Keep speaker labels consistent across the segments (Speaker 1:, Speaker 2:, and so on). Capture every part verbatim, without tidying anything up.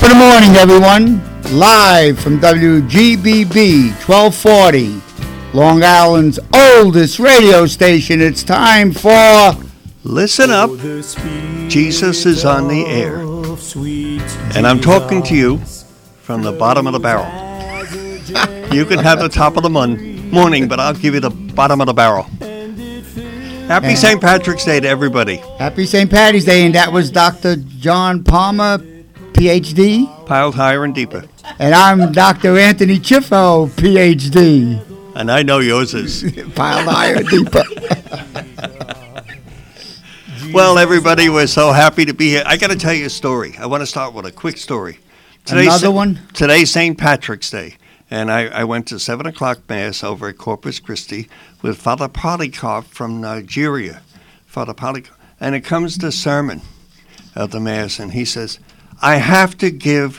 Speaker 1: of the morning, everyone. Live from W G B B twelve forty, Long Island's oldest radio station. It's time for
Speaker 2: Listen Up. Jesus is on the air. And I'm talking to you from the bottom of the barrel. You can have the top of the mon- morning, but I'll give you the bottom of the barrel. Happy
Speaker 1: And
Speaker 2: Saint Patrick's Day to everybody.
Speaker 1: Happy Saint Patty's Day, and that was Doctor John Palmer, P H D.
Speaker 2: Piled higher and deeper.
Speaker 1: And I'm Doctor Anthony Chiffo, P H D.
Speaker 2: And I know yours is.
Speaker 1: Piled higher and deeper.
Speaker 2: Well, everybody, we're so happy to be here. I got to tell you a story. I want to start with a quick story. Today's
Speaker 1: Another one?
Speaker 2: Today's Saint Patrick's Day. And I, I went to seven o'clock Mass over at Corpus Christi with Father Polycarp from Nigeria. Father Polycarp. And it comes the sermon of the Mass, and he says, I have to give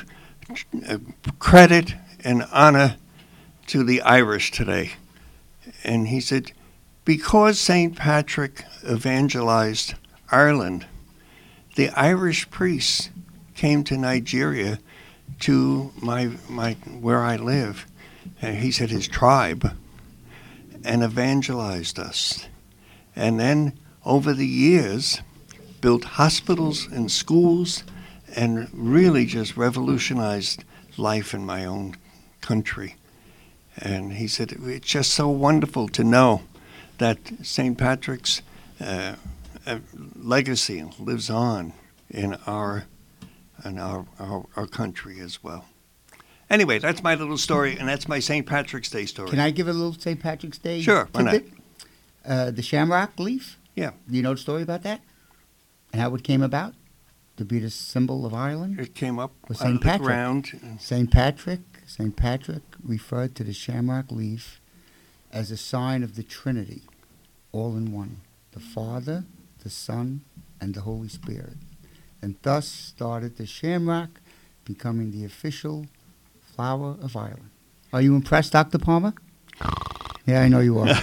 Speaker 2: credit and honor to the Irish today. And he said, because Saint Patrick evangelized Ireland, the Irish priests came to Nigeria to my my where I live, and he said his tribe, and evangelized us. And then over the years, built hospitals and schools, and really just revolutionized life in my own country. And he said, it's just so wonderful to know that Saint Patrick's uh, uh, legacy lives on in our in our, our our country as well. Anyway, that's my little story, and that's my Saint Patrick's Day story.
Speaker 1: Can I give a little Saint Patrick's Day
Speaker 2: Sure, why not?
Speaker 1: tidbit? Uh, the shamrock leaf?
Speaker 2: Yeah.
Speaker 1: Do you know the story about that? And how it came about? To be the symbol of Ireland?
Speaker 2: It came up
Speaker 1: With
Speaker 2: out
Speaker 1: Saint
Speaker 2: of the
Speaker 1: Patrick.
Speaker 2: ground.
Speaker 1: Saint Patrick, Saint Patrick referred to the shamrock leaf as a sign of the Trinity, all in one, the Father, the Son, and the Holy Spirit. And thus started the shamrock becoming the official flower of Ireland. Are you impressed, Doctor Palmer? Yeah, I know you are.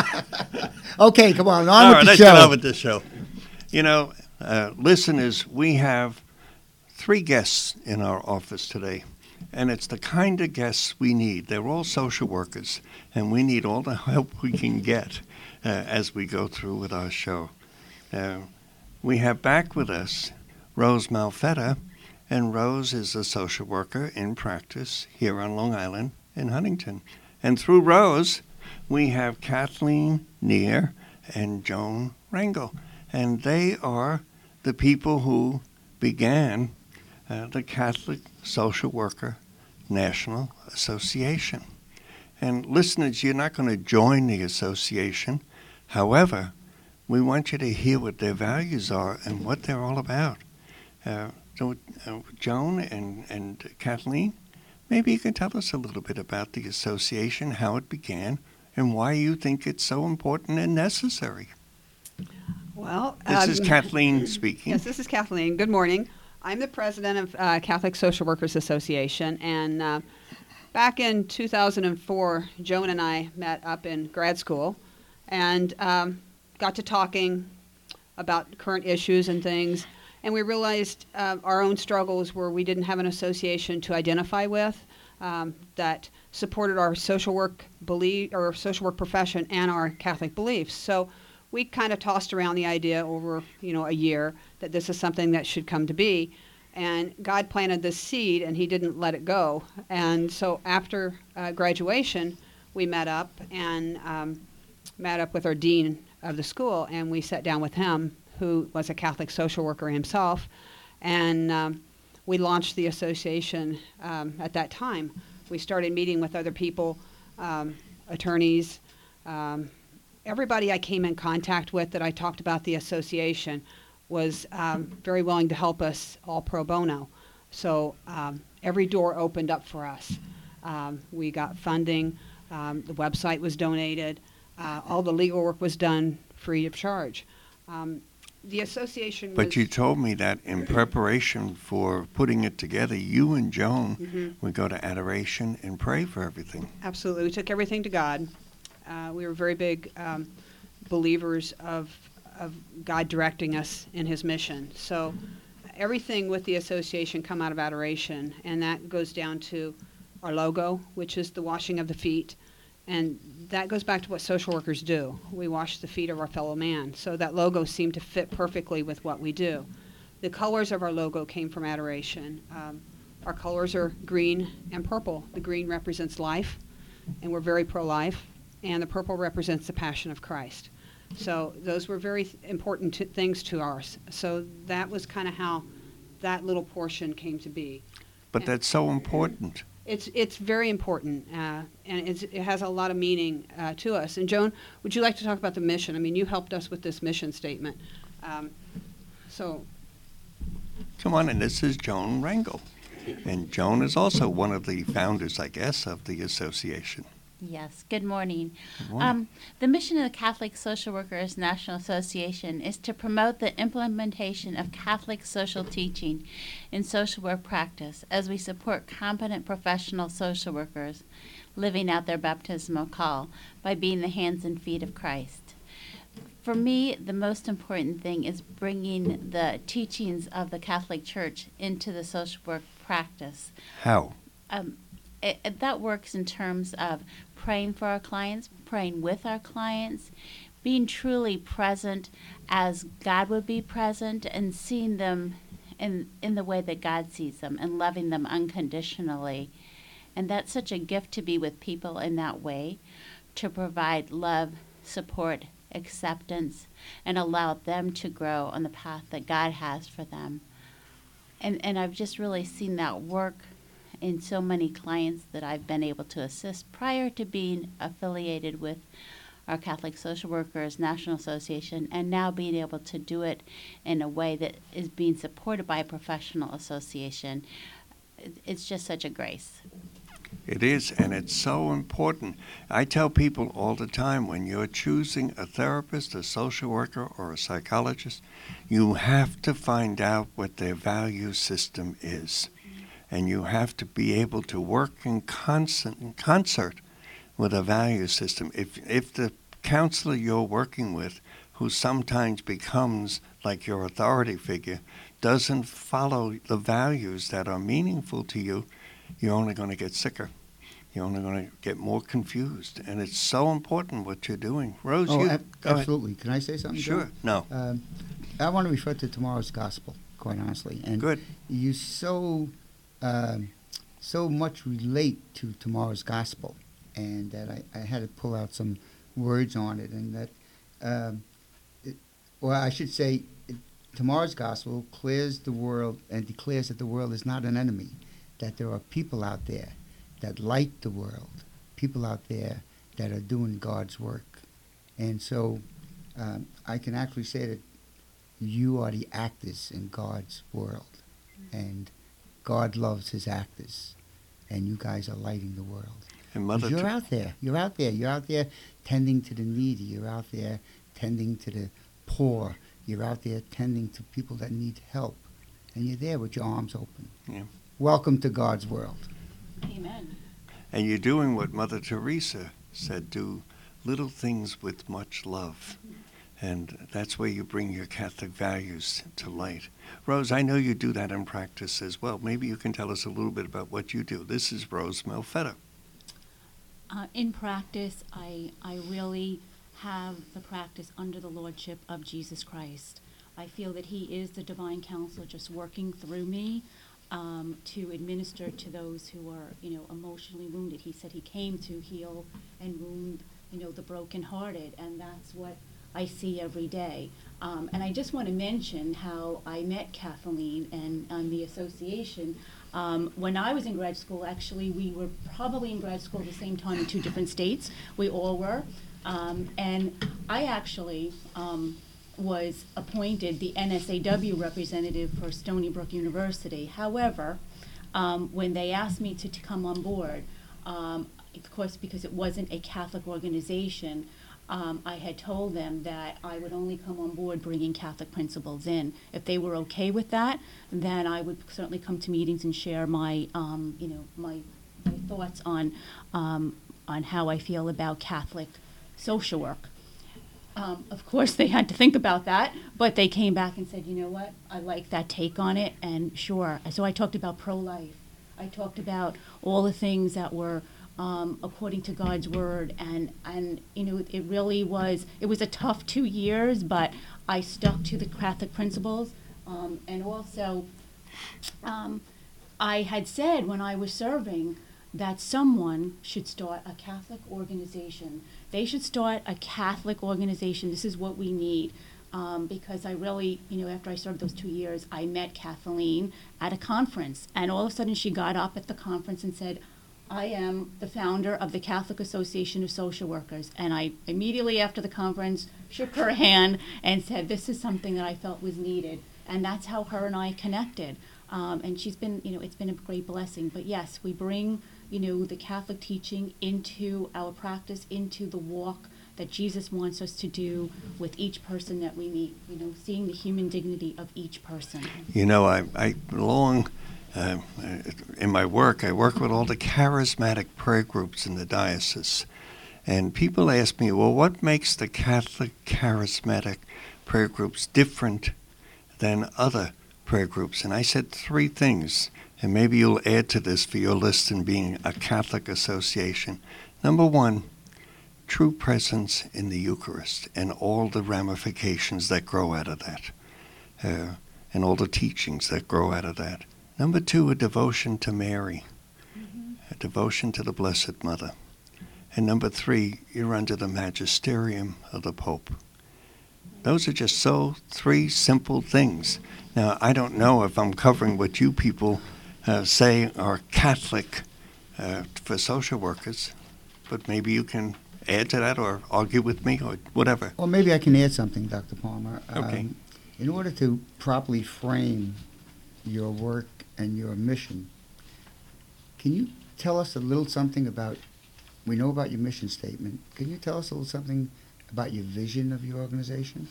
Speaker 1: Okay, come on, on
Speaker 2: All
Speaker 1: with
Speaker 2: right,
Speaker 1: the
Speaker 2: let's
Speaker 1: show.
Speaker 2: get on with this show. You know, uh, listeners, we have three guests in our office today, and it's the kind of guests we need. They're all social workers, and we need all the help we can get uh, as we go through with our show. Uh, we have back with us Rose Malfetta, and Rose is a social worker in practice here on Long Island in Huntington. And through Rose, we have Kathleen Neer and Joan Rangel, and they are the people who began uh, the Catholic Social Worker National Association. And listeners, you're not going to join the association. However, we want you to hear what their values are and what they're all about. Uh, so, uh, Joan and, and Kathleen, maybe you can tell us a little bit about the association, how it began, and why you think it's so important and necessary.
Speaker 3: Well,
Speaker 2: This
Speaker 3: um,
Speaker 2: is Kathleen speaking.
Speaker 3: Yes, this is Kathleen. Good morning. I'm the president of uh, Catholic Social Workers Association, and uh, back in two thousand four, Joan and I met up in grad school and um, got to talking about current issues and things, and we realized uh, our own struggles where we didn't have an association to identify with um, that supported our social work belief or social work profession and our Catholic beliefs. So we kind of tossed around the idea over, you know, a year that this is something that should come to be. And God planted this seed, and he didn't let it go. And so after uh, graduation, we met up and um, met up with our dean of the school, and we sat down with him, who was a Catholic social worker himself. And um, we launched the association um, at that time. We started meeting with other people, um, attorneys, um, everybody I came in contact with that I talked about the association was um, very willing to help us all pro bono. So um, every door opened up for us. Um, we got funding. Um, the website was donated. Uh, all the legal work was done free of charge. Um, the association
Speaker 2: But
Speaker 3: was,
Speaker 2: you told me that in preparation for putting it together, you and Joan
Speaker 3: mm-hmm.
Speaker 2: would go to adoration and pray for everything.
Speaker 3: Absolutely. We took everything to God. Uh, we were very big um, believers of of God directing us in his mission. So everything with the association come out of adoration, and that goes down to our logo, which is the washing of the feet, and that goes back to what social workers do. We wash the feet of our fellow man, so that logo seemed to fit perfectly with what we do. The colors of our logo came from adoration. Um, our colors are green and purple. The green represents life, and we're very pro-life, and the purple represents the passion of Christ. So those were very th- important t- things to ours. So that was kind of how that little portion came to be.
Speaker 2: But that's so important.
Speaker 3: It's it's very important, uh, and it's, it has a lot of meaning uh, to us. And Joan, would you like to talk about the mission? I mean, you helped us with this mission statement. Um, so,
Speaker 2: Come on, and this is Joan Rangel. And Joan is also one of the founders, I guess, of the association.
Speaker 4: Yes, good morning.
Speaker 2: Good morning.
Speaker 4: Um, the mission of the Catholic Social Workers National Association is to promote the implementation of Catholic social teaching in social work practice as we support competent professional social workers living out their baptismal call by being the hands and feet of Christ. For me, the most important thing is bringing the teachings of the Catholic Church into the social work practice.
Speaker 2: How?
Speaker 4: Um, it, it- that works in terms of praying for our clients, praying with our clients, being truly present as God would be present, and seeing them in in the way that God sees them, and loving them unconditionally. And that's such a gift to be with people in that way, to provide love, support, acceptance, and allow them to grow on the path that God has for them. And and I've just really seen that work in so many clients that I've been able to assist prior to being affiliated with our Catholic Social Workers National Association, and now being able to do it in a way that is being supported by a professional association. It- It's just such a grace.
Speaker 2: It is, and it's so important. I tell people all the time, when you're choosing a therapist, a social worker, or a psychologist, you have to find out what their value system is. And you have to be able to work in concert, in concert with a value system. If, if the counselor you're working with, who sometimes becomes like your authority figure, doesn't follow the values that are meaningful to you, you're only going to get sicker. You're only going to get more confused. And it's so important what you're doing. Rose,
Speaker 1: Oh,
Speaker 2: you
Speaker 1: ab-
Speaker 2: go ahead.
Speaker 1: absolutely. Can I say something, Joe?
Speaker 2: Sure. No.
Speaker 1: Um, I want to refer to tomorrow's gospel, quite honestly. And
Speaker 2: Good.
Speaker 1: you so um, so much relate to tomorrow's gospel, and that I, I had to pull out some words on it, and that, um, it, well, I should say, it, tomorrow's gospel clears the world and declares that the world is not an enemy, that there are people out there that light the world, people out there that are doing God's work. And so um, I can actually say that you are the actors in God's world, and God loves his actors, and you guys are lighting the world.
Speaker 2: And Mother
Speaker 1: You're
Speaker 2: Ter-
Speaker 1: out there. You're out there. You're out there tending to the needy. You're out there tending to the poor. You're out there tending to people that need help, and you're there with your arms open.
Speaker 2: Yeah.
Speaker 1: Welcome to God's world.
Speaker 4: Amen.
Speaker 2: And you're doing what Mother Teresa said, do little things with much love. And that's where you bring your Catholic values to light. Rose, I know you do that in practice as well. Maybe you can tell us a little bit about what you do. This is Rose Melfetta.
Speaker 5: Uh, in practice, I, I really have the practice under the lordship of Jesus Christ. I feel that he is the divine counselor just working through me um, to administer to those who are, you know, emotionally wounded. He said he came to heal and wound, you know, the brokenhearted, and that's what I see every day. Um, and I just want to mention how I met Kathleen and, and the association. Um, when I was in grad school, actually, we were probably in grad school at the same time in two different states. We all were. Um, and I actually um, was appointed the N S A W representative for Stony Brook University. However, um, when they asked me to, to come on board, um, of course, because it wasn't a Catholic organization, Um, I had told them that I would only come on board bringing Catholic principles in. If they were okay with that, then I would certainly come to meetings and share my, um, you know, my, my thoughts on, um, on how I feel about Catholic social work. Um, of course, they had to think about that, but they came back and said, you know what, I like that take on it, and sure. So I talked about pro-life. I talked about all the things that were um, according to God's word, and, and you know, it really was, it was a tough two years, but I stuck to the Catholic principles, um, and also um, I had said when I was serving that someone should start a Catholic organization. They should start a Catholic organization. This is what we need. Um, because I really, you know, after I served those two years, I met Kathleen at a conference. And all of a sudden she got up at the conference and said, I am the founder of the Catholic Association of Social Workers. And I immediately after the conference shook her hand and said, this is something that I felt was needed. And that's how her and I connected. Um, and she's been, you know, it's been a great blessing. But yes, we bring, you know, the Catholic teaching into our practice, into the walk that Jesus wants us to do with each person that we meet, you know, seeing the human dignity of each person.
Speaker 2: You know, I, I belong, uh, in my work, I work with all the charismatic prayer groups in the diocese. And people ask me, well, what makes the Catholic charismatic prayer groups different than other prayer groups? And I said three things. And maybe you'll add to this for your list in being a Catholic association. Number one, true presence in the Eucharist and all the ramifications that grow out of that, uh, and all the teachings that grow out of that. Number two, a devotion to Mary, mm-hmm. a devotion to the Blessed Mother. And number three, you're under the magisterium of the Pope. Those are just so three simple things. Now, I don't know if I'm covering what you people Uh, say are Catholic uh, for social workers, but maybe you can add to that or argue with me or whatever.
Speaker 1: Well, maybe I can add something, Doctor Palmer.
Speaker 2: Okay.
Speaker 1: Um, in order to properly frame your work and your mission, can you tell us a little something about, we know about your mission statement, can you tell us a little something about your vision of your organization?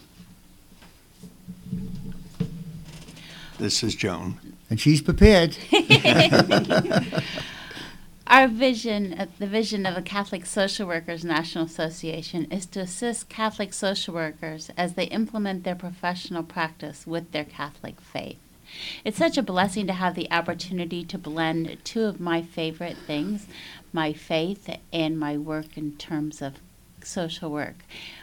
Speaker 2: This is Joan.
Speaker 1: And she's prepared.
Speaker 4: Our vision, uh, the vision of the Catholic Social Workers National Association, is to assist Catholic social workers as they implement their professional practice with their Catholic faith. It's such a blessing to have the opportunity to blend two of my favorite things, my faith and my work in terms of social work.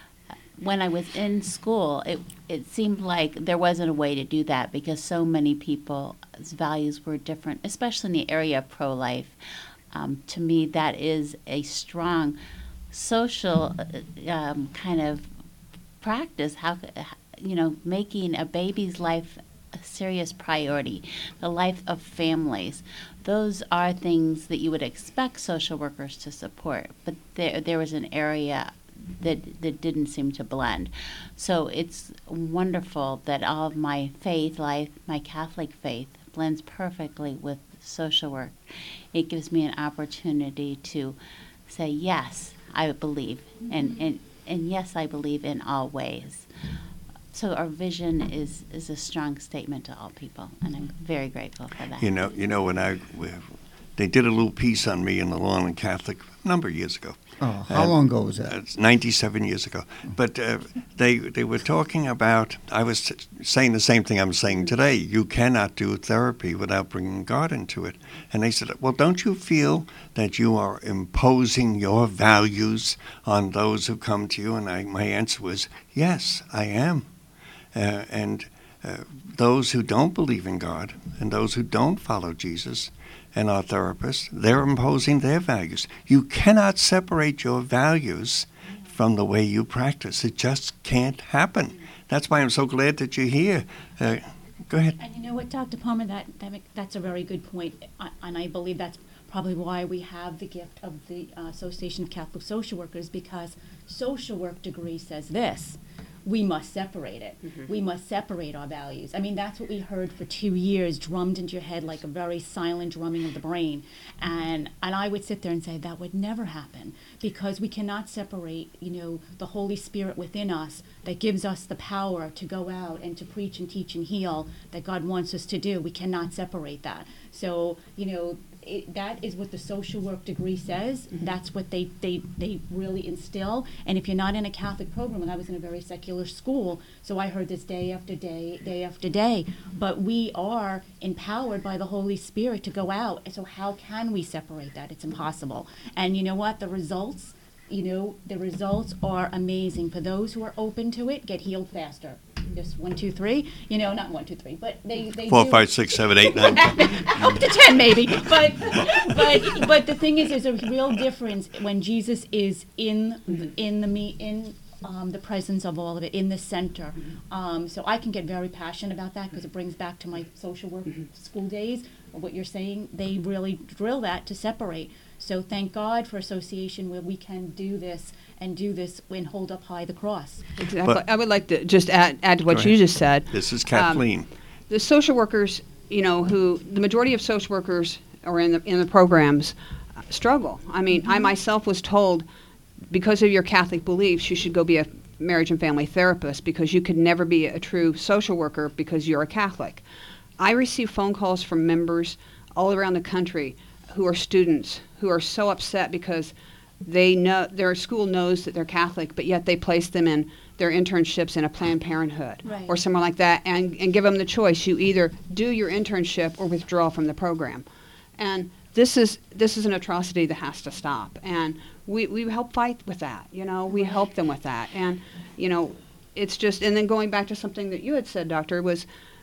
Speaker 4: When I was in school, it it seemed like there wasn't a way to do that because so many people's values were different, especially in the area of pro-life. Um, to me, that is a strong social um, kind of practice. How, you know, making a baby's life a serious priority, the life of families. Those are things that you would expect social workers to support, but there there was an area that that didn't seem to blend. So it's wonderful that all of my faith life, my Catholic faith, blends perfectly with social work. It gives me an opportunity to say, yes, I believe, and, and, and yes, I believe in all ways. So our vision is, is a strong statement to all people, and I'm very grateful for that.
Speaker 2: You know, you know when I, they did a little piece on me in the Law and Catholic a number of years ago.
Speaker 1: Oh, how
Speaker 2: Uh,
Speaker 1: long ago was that?
Speaker 2: It's ninety-seven years ago. But uh, they they were talking about, I was t- saying the same thing I'm saying today. You cannot do therapy without bringing God into it. And they said, well, don't you feel that you are imposing your values on those who come to you? And I, my answer was, yes, I am. Uh, and uh, those who don't believe in God and those who don't follow Jesus and our therapists, they're imposing their values. You cannot separate your values from the way you practice. It just can't happen. That's why I'm so glad that you're here. Uh, go ahead.
Speaker 5: And you know what, Doctor Palmer, that, that make, that's a very good point. I, and I believe that's probably why we have the gift of the uh, Association of Catholic Social Workers, because social work degree says this: we must separate it. Mm-hmm. We must separate our values. I mean, that's what we heard for two years, drummed into your head like a very silent drumming of the brain. And and I would sit there and say, that would never happen, because we cannot separate, you know, the Holy Spirit within us that gives us the power to go out and to preach and teach and heal that God wants us to do. We cannot separate that. So, you know, it, that is what the social work degree says. That's what they, they, they really instill. And if you're not in a Catholic program, and I was in a very secular school, so I heard this day after day, day after day. But we are empowered by the Holy Spirit to go out. So how can we separate that? It's impossible. And you know what? The results, you know, the results are amazing. For those who are open to it, get healed faster. Just one, two, three. You know, not one, two, three, but they, they
Speaker 2: Four,
Speaker 5: do.
Speaker 2: five, six, seven, eight, nine, ten.
Speaker 5: Up to ten, maybe. But but but the thing is, there's a real difference when Jesus is in the, in the me in um, the presence of all of it, in the center. Um, so I can get very passionate about that because it brings back to my social work school days. What you're saying, they really drill that to separate. So thank God for association where we can do this and do this and hold up high the cross.
Speaker 3: Exactly.
Speaker 2: But-
Speaker 3: I would like to just add, add to what
Speaker 2: Go
Speaker 3: you
Speaker 2: ahead.
Speaker 3: just said.
Speaker 2: This is Kathleen.
Speaker 3: The social workers, you know, who the majority of social workers or in the in the programs uh, struggle. I mean, I myself was told because of your Catholic beliefs, you should go be a marriage and family therapist because you could never be a true social worker because you're a Catholic. I receive phone calls from members all around the country who are students who are so upset because they know their school knows that they're Catholic, but yet they place them in their internships in a Planned Parenthood
Speaker 5: Right.
Speaker 3: or somewhere like that, and, and give them the choice. You either do your internship or withdraw from the program, and this is this is an atrocity that has to stop. And we we help fight with that. You know, we help them with that, and you know, it's just. And then going back to something that you had said, Doctor, was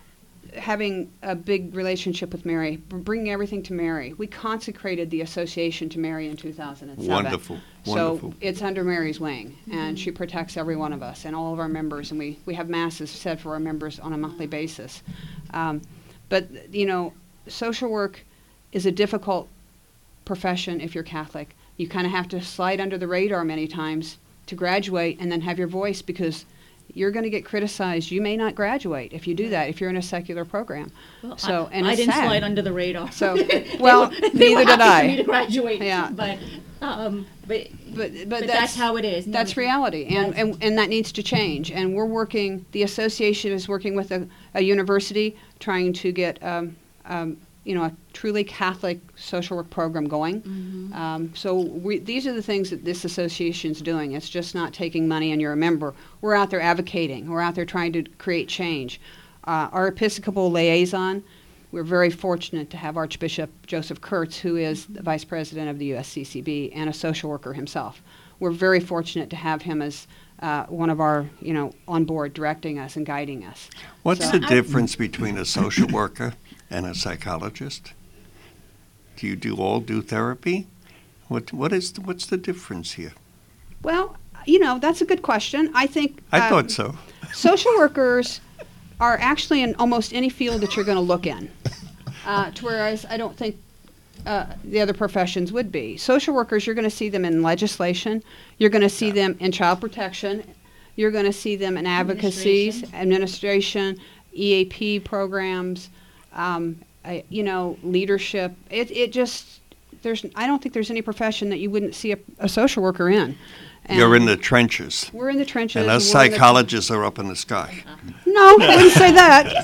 Speaker 3: having a big relationship with Mary, b- bringing everything to Mary. We consecrated the association to Mary in two thousand seven.
Speaker 2: Wonderful, wonderful.
Speaker 3: So it's under Mary's wing, and she protects every one of us and all of our members, and we, we have masses said for our members on a monthly basis. Um, but, you know, social work is a difficult profession if you're Catholic. You kind of have to slide under the radar many times to graduate and then have your voice because you're going to get criticized. You may not graduate if you do that, if you're in a secular program.
Speaker 5: Well,
Speaker 3: so,
Speaker 5: I,
Speaker 3: and
Speaker 5: I
Speaker 3: it's
Speaker 5: didn't
Speaker 3: sad.
Speaker 5: slide under the radar.
Speaker 3: So,
Speaker 5: They
Speaker 3: well,
Speaker 5: were- they were
Speaker 3: neither did
Speaker 5: happy
Speaker 3: I.
Speaker 5: For me to graduate.
Speaker 3: Yeah.
Speaker 5: But um, but
Speaker 3: But, but,
Speaker 5: But
Speaker 3: that's,
Speaker 5: that's how it is. No,
Speaker 3: That's
Speaker 5: it's-
Speaker 3: reality, and,
Speaker 5: Yes.
Speaker 3: and and that needs to change. And we're working. The association is working with a, a university, trying to get um, um, you know a truly Catholic social work program going.
Speaker 5: Mm-hmm.
Speaker 3: Um, so we, these are the things that this association is doing. It's just not taking money and you're a member. We're out there advocating. We're out there trying to create change. Uh, our Episcopal liaison. We're very fortunate to have Archbishop Joseph Kurtz, who is the Vice President of the U S C C B and a social worker himself. We're very fortunate to have him as uh, one of our, you know, on board directing us and guiding us.
Speaker 2: What's
Speaker 3: So-
Speaker 2: the difference between a social worker and a psychologist? Do you do all do therapy? What what is the, what's the difference here?
Speaker 3: Well, you know, that's a good question. I think
Speaker 2: I
Speaker 3: um,
Speaker 2: thought so.
Speaker 3: social workers are actually in almost any field that you're going to look in, uh, to whereas I don't think uh, the other professions would be. Social workers, you're going to see them in legislation, you're going to see them in child protection, you're going to see them in advocacies, administration, E A P programs, um, I, you know, leadership. It it just there's I don't think there's any profession that you wouldn't see a, a social worker in. And
Speaker 2: You're in the trenches,
Speaker 3: We're in the trenches.
Speaker 2: and us
Speaker 3: we're in the-
Speaker 2: psychologists are up in the sky.
Speaker 3: No, I wouldn't say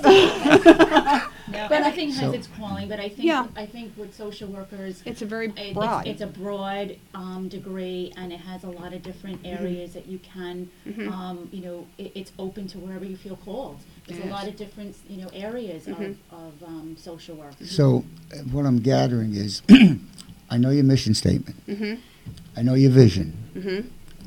Speaker 3: that.
Speaker 5: No, everything has its calling, but I think
Speaker 3: Yeah.
Speaker 5: I think with social workers,
Speaker 3: It's a very
Speaker 5: it-
Speaker 3: broad.
Speaker 5: It's, it's a broad um, degree, and it has a lot of different
Speaker 3: Mm-hmm.
Speaker 5: areas that you can, um, you know, it, it's open to wherever you feel called. There's
Speaker 3: Yes.
Speaker 5: a lot of different, you know, areas
Speaker 3: Mm-hmm.
Speaker 5: of, of um, social work.
Speaker 1: So uh, what I'm gathering is, I know your mission statement.
Speaker 3: Mhm.
Speaker 1: I know your vision.
Speaker 3: Mhm.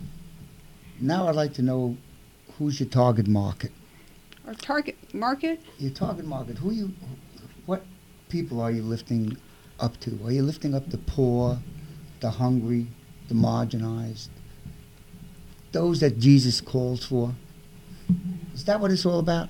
Speaker 1: Now I'd like to know who's your target market.
Speaker 3: Our target market.
Speaker 1: Your target market. Who you? What people are you lifting up to? Are you lifting up the poor, the hungry, the marginalized, those that Jesus calls for? Is that what it's all about?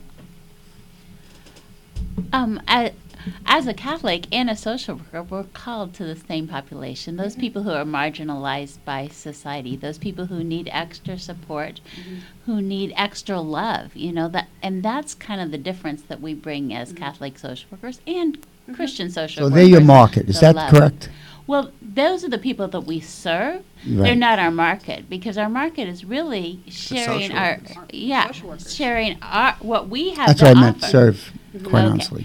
Speaker 4: Um, as, as a Catholic and a social worker, we're called to the same population. Those people who are marginalized by society, those people who need extra support, who need extra love, you know, that, and that's kind of the difference that we bring as Catholic social workers and Christian social
Speaker 1: So
Speaker 4: workers.
Speaker 1: they're your market. Is
Speaker 4: the
Speaker 1: that
Speaker 4: love.
Speaker 1: correct?
Speaker 4: Well, those are the people that we serve. They're
Speaker 1: Right.
Speaker 4: not our market, because our market is really sharing
Speaker 2: social
Speaker 4: our,
Speaker 2: workers.
Speaker 4: yeah,
Speaker 3: Social workers.
Speaker 4: sharing our what we have
Speaker 1: That's
Speaker 4: to
Speaker 1: what I meant.
Speaker 4: offer.
Speaker 1: Serve, quite
Speaker 4: Okay.
Speaker 1: honestly.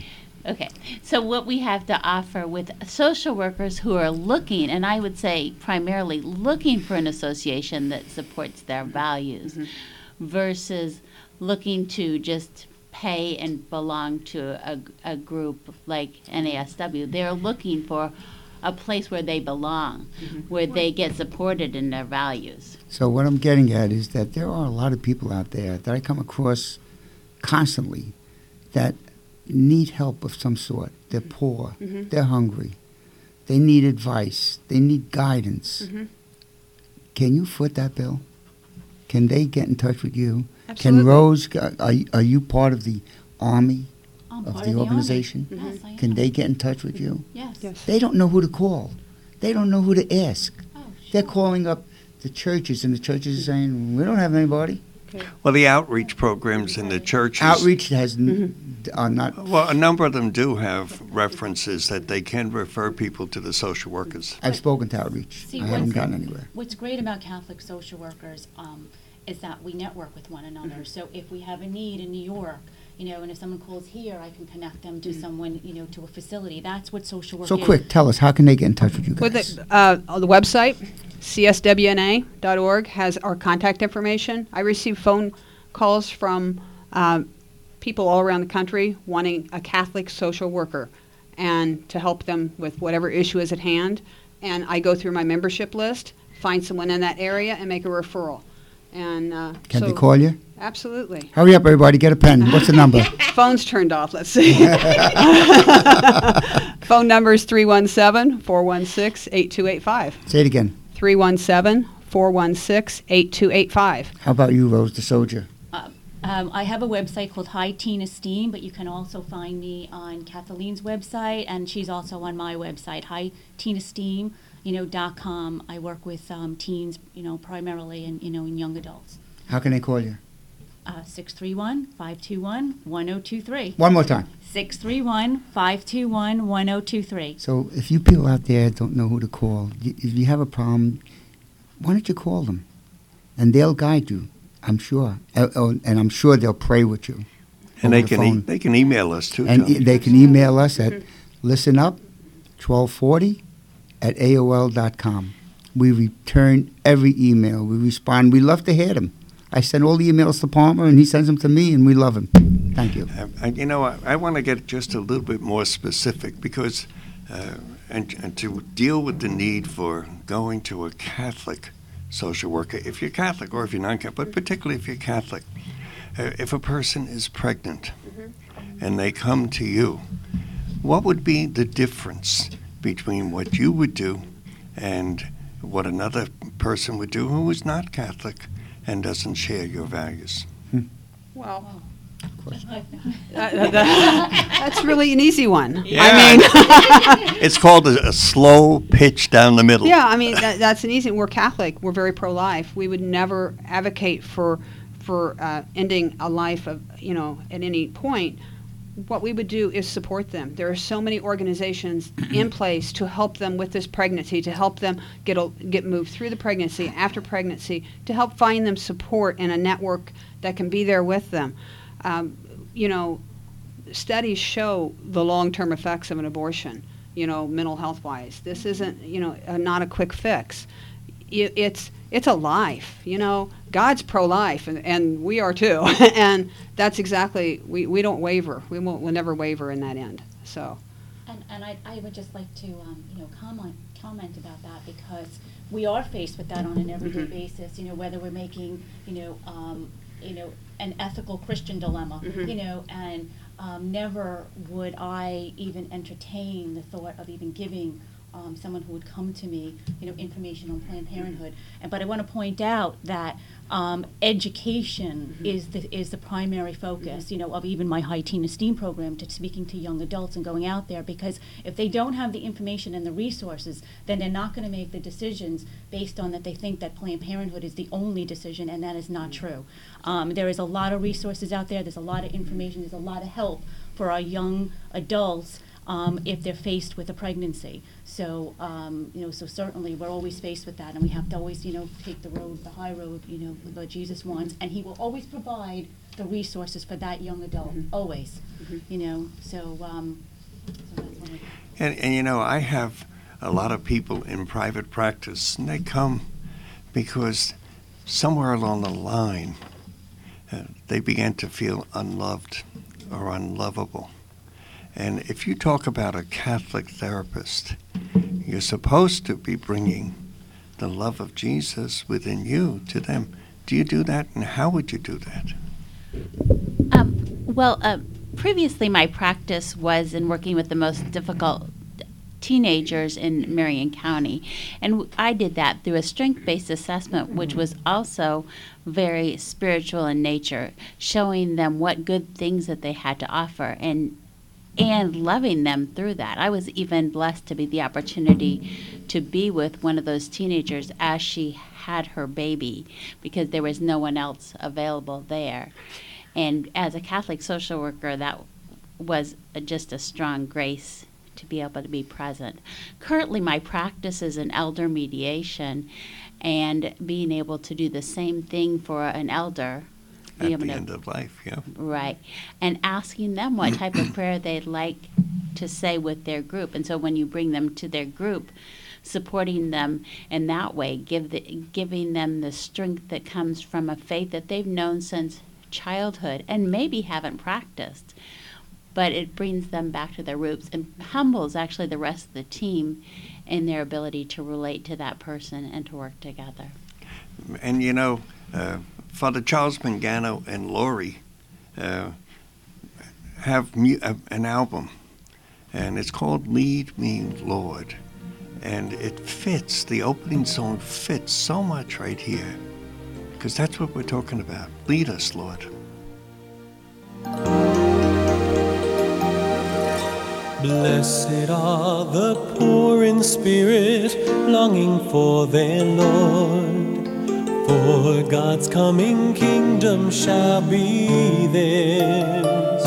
Speaker 4: Okay, so what we have to offer with social workers who are looking, and I would say primarily looking for an association that supports their values
Speaker 3: Mhm.
Speaker 4: versus looking to just pay and belong to a, a group like N A S W. They're looking for a place where they belong, where they get supported in their values.
Speaker 1: So what I'm getting at is that there are a lot of people out there that I come across constantly that need help of some sort. They're poor.
Speaker 3: Mhm.
Speaker 1: They're hungry. They need advice. They need guidance.
Speaker 3: Mhm.
Speaker 1: Can you foot that bill? Can they get in touch with you?
Speaker 3: Absolutely.
Speaker 1: Can Rose, are, you- are you part of the army
Speaker 5: I'm
Speaker 1: of
Speaker 5: part
Speaker 1: the
Speaker 5: of the Army.
Speaker 1: organization?
Speaker 5: Yes, I
Speaker 1: Can
Speaker 5: am.
Speaker 1: they get in touch with you?
Speaker 5: Yes.
Speaker 3: Yes.
Speaker 1: They don't know who to call. They don't know who to ask.
Speaker 5: Oh,
Speaker 1: They're
Speaker 5: sure.
Speaker 1: calling up the churches, and the churches are saying, we don't have anybody.
Speaker 2: Well, the outreach programs in the churches.
Speaker 1: Outreach has n- are not.
Speaker 2: Well, a number of them do have references that they can refer people to the social workers.
Speaker 1: I've spoken to Outreach.
Speaker 5: See,
Speaker 1: I haven't
Speaker 5: what's-
Speaker 1: gotten anywhere.
Speaker 5: What's great about Catholic social workers um, is that we network with one another. So if we have a need in New York, you know, and if someone calls here, I can connect them to someone, you know, to a facility. That's what social work
Speaker 1: So
Speaker 5: is.
Speaker 1: quick, tell us, how can they get in touch with you
Speaker 3: With
Speaker 1: guys?
Speaker 3: the, uh, on the website, c s w n a dot org has our contact information. I receive phone calls from um, people all around the country wanting a Catholic social worker and to help them with whatever issue is at hand. And I go through my membership list, find someone in that area, and make a referral. And uh,
Speaker 1: Can
Speaker 3: so
Speaker 1: they call you?
Speaker 3: Absolutely.
Speaker 1: Hurry up, everybody, get a pen. What's the number?
Speaker 3: Phone's turned off. Let's see. Phone number is three one seven, four one six, eight two eight five.
Speaker 1: Say it again.
Speaker 3: three one seven, four one six, eight two eight five.
Speaker 1: How about you, Rose, the soldier?
Speaker 5: Um, I have a website called High Teen Esteem, but you can also find me on Kathleen's website, and she's also on my website, High Teen Esteem, you know, dot com. I work with um, teens, you know, primarily, and you know, in young adults.
Speaker 1: How can they call you?
Speaker 5: Uh, six three one, five two one, one zero two three.
Speaker 1: One more time.
Speaker 5: six three one, five two one, one zero two three.
Speaker 1: So if you people out there don't know who to call, y- if you have a problem, why don't you call them? And they'll guide you, I'm sure. Uh, oh, and I'm sure they'll pray with you.
Speaker 2: And
Speaker 1: over
Speaker 2: they
Speaker 1: the
Speaker 2: can e-
Speaker 1: phone.
Speaker 2: they can email us too,
Speaker 1: And
Speaker 2: John.
Speaker 1: e- they can email us at listenup twelve forty at A O L dot com. We return every email. We respond. We love to hear them. I send all the emails to Palmer, and he sends them to me, and we love him. Thank you.
Speaker 2: Uh, I- You know, I, I want to get just a little bit more specific because, uh, and, and to deal with the need for going to a Catholic social worker, if you're Catholic or if you're non-Catholic, but particularly if you're Catholic, uh, if a person is pregnant and they come to you, what would be the difference between what you would do and what another person would do who is not Catholic and doesn't share your values?
Speaker 3: Well,
Speaker 5: I
Speaker 3: that- that- that's really an easy one.
Speaker 2: Yeah.
Speaker 3: I mean,
Speaker 2: It's called a, a slow pitch down the middle.
Speaker 3: yeah, I mean that, that's an easy. We're Catholic. We're very pro-life. We would never advocate for for uh, ending a life of you know at any point. What we would do is support them. There are so many organizations in place to help them with this pregnancy, to help them get a, get moved through the pregnancy, after pregnancy, to help find them support and a network that can be there with them. Um, you know, studies show the long-term effects of an abortion, you know, mental health-wise. This isn't, you know, a, not a quick fix. It, it's it's a life, you know. God's pro-life, and, and we are too. And that's exactly, we, we don't waver. We won't, we'll never waver in that end. So,
Speaker 5: And, and I, I would just like to, um, you know, comment, comment about that because we are faced with that on an everyday
Speaker 3: Mhm.
Speaker 5: basis, you know, whether we're making, you know, um, you know, an ethical Christian dilemma,
Speaker 3: Mhm.
Speaker 5: you know, and um, never would I even entertain the thought of even giving um, someone who would come to me, you know, information on Planned Parenthood. And, but I want to point out that um, education
Speaker 3: Mhm.
Speaker 5: is the is the primary focus, you know, of even my High Teen Esteem program, to speaking to young adults and going out there, because if they don't have the information and the resources, then they're not going to make the decisions based on that they think that Planned Parenthood is the only decision, and that is not true. Um, there is a lot of resources out there. There's a lot of information. There's a lot of help for our young adults um, if they're faced with a pregnancy. So, um, you know, so certainly we're always faced with that, and we have to always, you know, take the road, the high road, you know, that Jesus wants, and He will always provide the resources for that young adult,
Speaker 3: Mhm.
Speaker 5: always,
Speaker 3: Mhm.
Speaker 5: you know. So, um, So that's what I
Speaker 2: And, and you know, I have a lot of people in private practice, and they come because somewhere along the line, uh, they began to feel unloved or unlovable. And if you talk about a Catholic therapist, you're supposed to be bringing the love of Jesus within you to them. Do you do that, and how would you do that?
Speaker 4: Um, well, uh, previously my practice was in working with the most difficult teenagers in Marion County, and w- I did that through a strength-based assessment, which was also very spiritual in nature, showing them what good things that they had to offer, and and loving them through that. I was even blessed to be the opportunity to be with one of those teenagers as she had her baby, because there was no one else available there. And as a Catholic social worker, that was a, just a strong grace to be able to be present. Currently, my practice is in elder mediation, and being able to do the same thing for an elder. being
Speaker 2: At
Speaker 4: able
Speaker 2: the
Speaker 4: to-
Speaker 2: end of life, yeah.
Speaker 4: Right. And asking them what type of prayer they'd like to say with their group. And so when you bring them to their group, supporting them in that way, give the, giving them the strength that comes from a faith that they've known since childhood and maybe haven't practiced. But it brings them back to their roots and humbles actually the rest of the team in their ability to relate to that person and to work together.
Speaker 2: And you know, uh, Father Charles Mangano and Lori uh, have mu- uh, an album, and it's called Lead Me, Lord. And it fits, the opening song fits so much right here, because that's what we're talking about. Lead us, Lord.
Speaker 6: Blessed are the poor in spirit, longing for their Lord. For God's coming kingdom shall be theirs.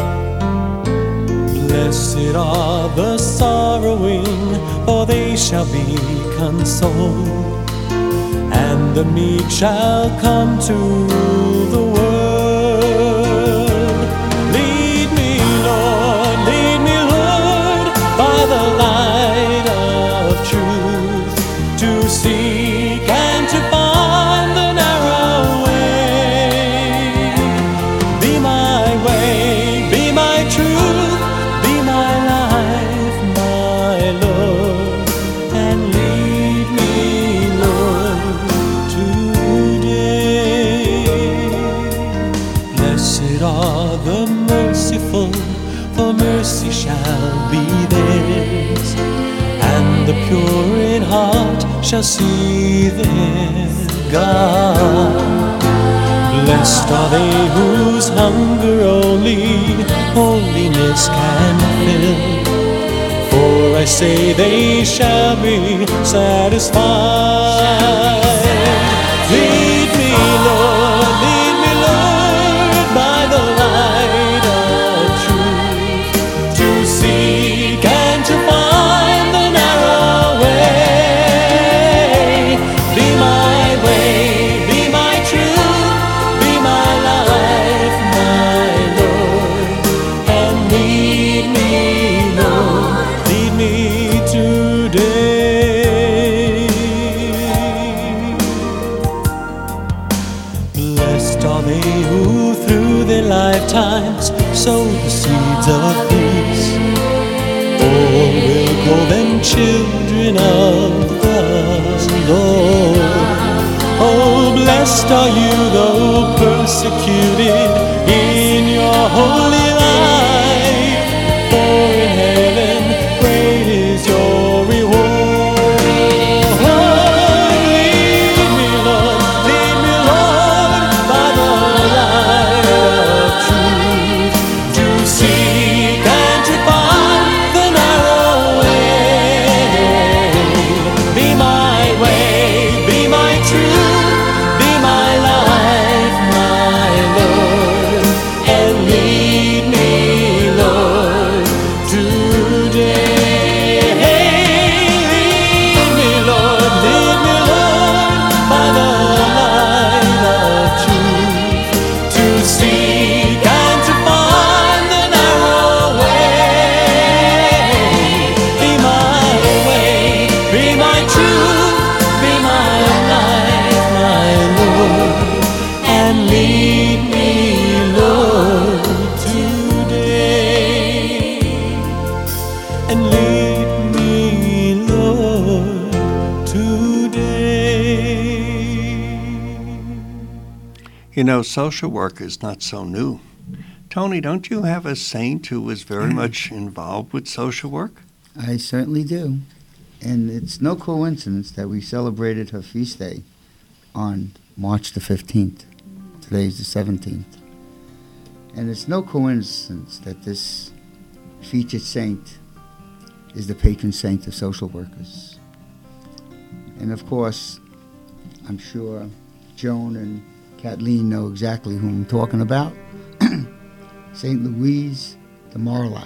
Speaker 6: Blessed are the sorrowing, for they shall be consoled. And the meek shall come to the world. Lead me, Lord, lead me, Lord, by the light of truth, to seek and to find the narrow way. Be my way, be my truth, be my life, my Lord, and lead me, Lord, today. Blessed are the merciful, for mercy shall be theirs, and the pure in heart shall see their God. Blessed are they whose hunger only holiness can fill, for I say they shall be satisfied. Lead me, Lord, lead me, Lord, by the light of truth, to seek and to find the narrow way. Be my way, be my truth, be my life, my Lord, and lead me, Lord, lead me today. Blessed are they who through their lifetimes sow the seeds of peace, for will call them children of the Lord. Oh, blessed are you, though persecuted in your holy life, for in heaven great is your reward. Lead me, Lord, lead me, Lord, by the light of truth, to seek and to find the narrow way. Be my way, be my truth, be my life, my Lord,
Speaker 2: You know, social work is not so new. Tony, don't you have a saint who was very much involved with social work?
Speaker 1: I certainly do. And it's no coincidence that we celebrated her feast day on March the fifteenth. Today's the seventeenth. And it's no coincidence that this featured saint is the patron saint of social workers. And of course, I'm sure Joan and Kathleen know exactly who I'm talking about. Saint Louise de Marillac.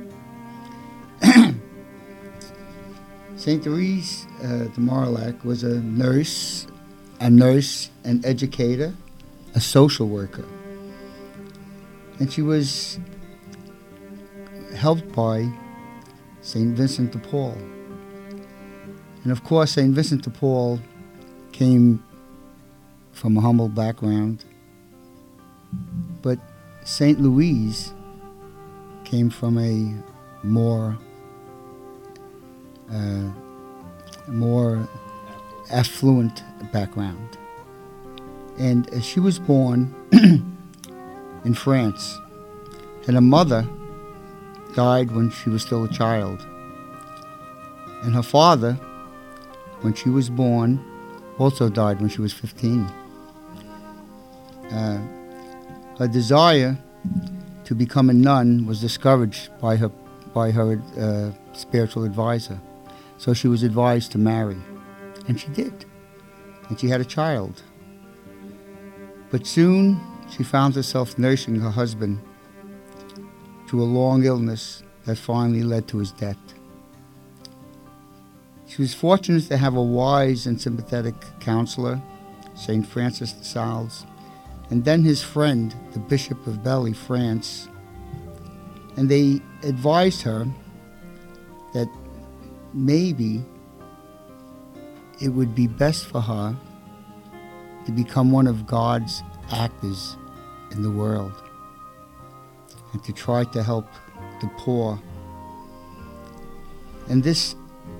Speaker 1: Saint Louise uh, de Marillac was a nurse, a nurse, an educator, a social worker. And she was helped by Saint Vincent de Paul. And of course, Saint Vincent de Paul came from a humble background, but Saint Louise came from a more uh, more affluent background. And uh, she was born in France, and her mother died when she was still a child. And her father, when she was born, also died when she was fifteen. Uh, her desire to become a nun was discouraged by her by her uh, spiritual advisor. So she was advised to marry, and she did. And she had a child. But soon she found herself nursing her husband through a long illness that finally led to his death. She was fortunate to have a wise and sympathetic counselor, Saint Francis de Sales, and then his friend, the Bishop of Belley, France. And they advised her that maybe it would be best for her to become one of God's actors in the world and to try to help the poor. And this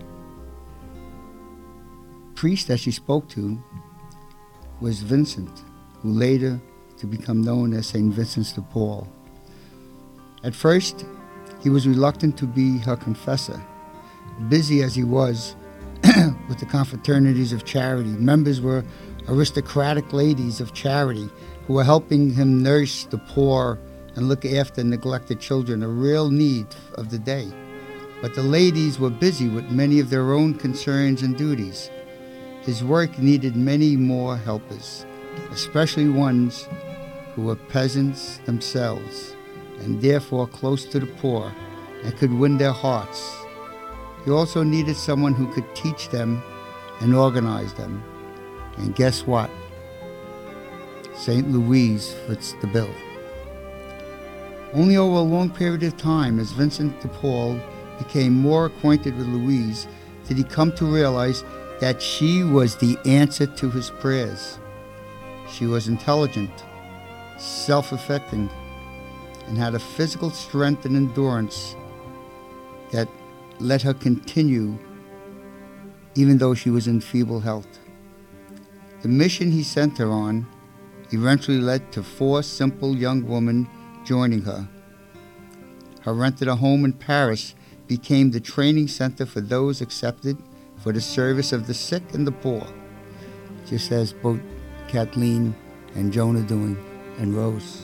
Speaker 1: priest that she spoke to was Vincent, who later to become known as Saint Vincent de Paul. At first, he was reluctant to be her confessor. Busy as he was with the confraternities of charity, members were aristocratic ladies of charity who were helping him nurse the poor and look after neglected children, a real need of the day. But the ladies were busy with many of their own concerns and duties. His work needed many more helpers, especially ones who were peasants themselves and therefore close to the poor and could win their hearts. He also needed someone who could teach them and organize them. And guess what? Saint Louise fits the bill. Only over a long period of time, as Vincent de Paul became more acquainted with Louise, did he come to realize that she was the answer to his prayers. She was intelligent, self-effacing, and had a physical strength and endurance that let her continue even though she was in feeble health. The mission he sent her on eventually led to four simple young women joining her. Her rented a home in Paris became the training center for those accepted for the service of the sick and the poor, just as both Kathleen and Joan are doing, and Rose.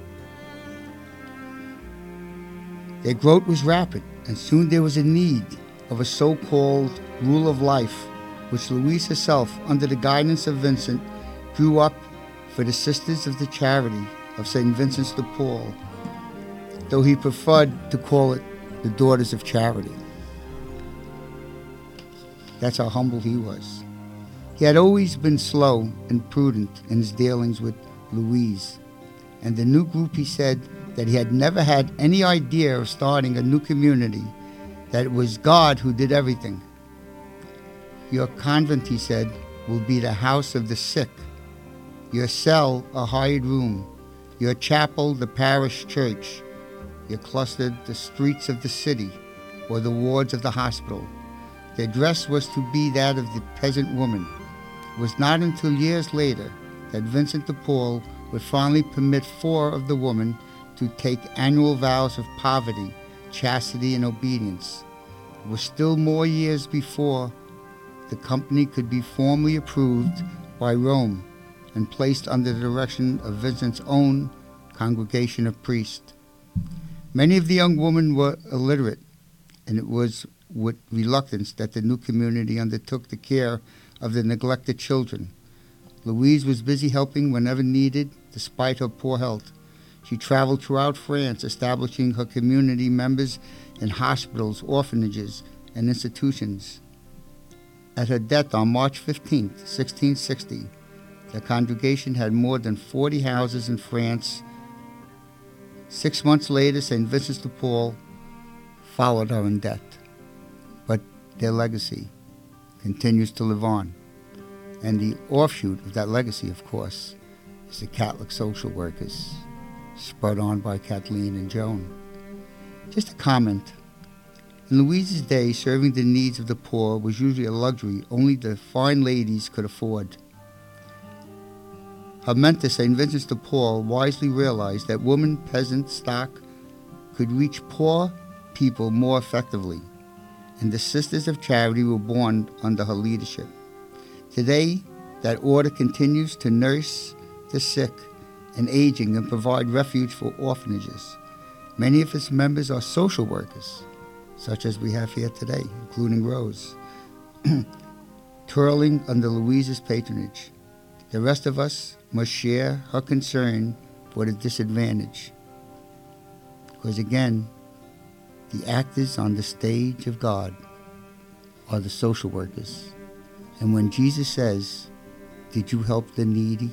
Speaker 1: Their growth was rapid, and soon there was a need of a so-called rule of life, which Louise herself, under the guidance of Vincent, drew up for the Sisters of the Charity of Saint Vincent de Paul, though he preferred to call it the Daughters of Charity. That's how humble he was. He had always been slow and prudent in his dealings with Louise, and the new group, he said, that he had never had any idea of starting a new community, that it was God who did everything. Your convent, he said, will be the house of the sick, your cell a hired room, your chapel the parish church, your clustered the streets of the city or the wards of the hospital. Their dress was to be that of the peasant woman. It was not until years later that Vincent de Paul would finally permit four of the women to take annual vows of poverty, chastity, and obedience. It was still more years before the company could be formally approved by Rome and placed under the direction of Vincent's own congregation of priests. Many of the young women were illiterate, and it was with reluctance that the new community undertook the care of the neglected children. Louise was busy helping whenever needed, despite her poor health. She traveled throughout France, establishing her community members in hospitals, orphanages, and institutions. At her death on March fifteenth, sixteen sixty, the congregation had more than forty houses in France. Six months later, Saint Vincent de Paul followed her in death. But their legacy continues to live on. And the offshoot of that legacy, of course, is the Catholic social workers, spurred on by Kathleen and Joan. Just a comment. In Louise's day, serving the needs of the poor was usually a luxury only the fine ladies could afford. Her mentor, Saint Vincent de Paul, wisely realized that women peasant stock could reach poor people more effectively, and the Sisters of Charity were born under her leadership. Today, that order continues to nurse the sick and aging and provide refuge for orphanages. Many of its members are social workers, such as we have here today, including Rose, twirling under Louise's patronage. The rest of us must share her concern for the disadvantaged. Because again, the actors on the stage of God are the social workers. And when Jesus says, "Did you help the needy?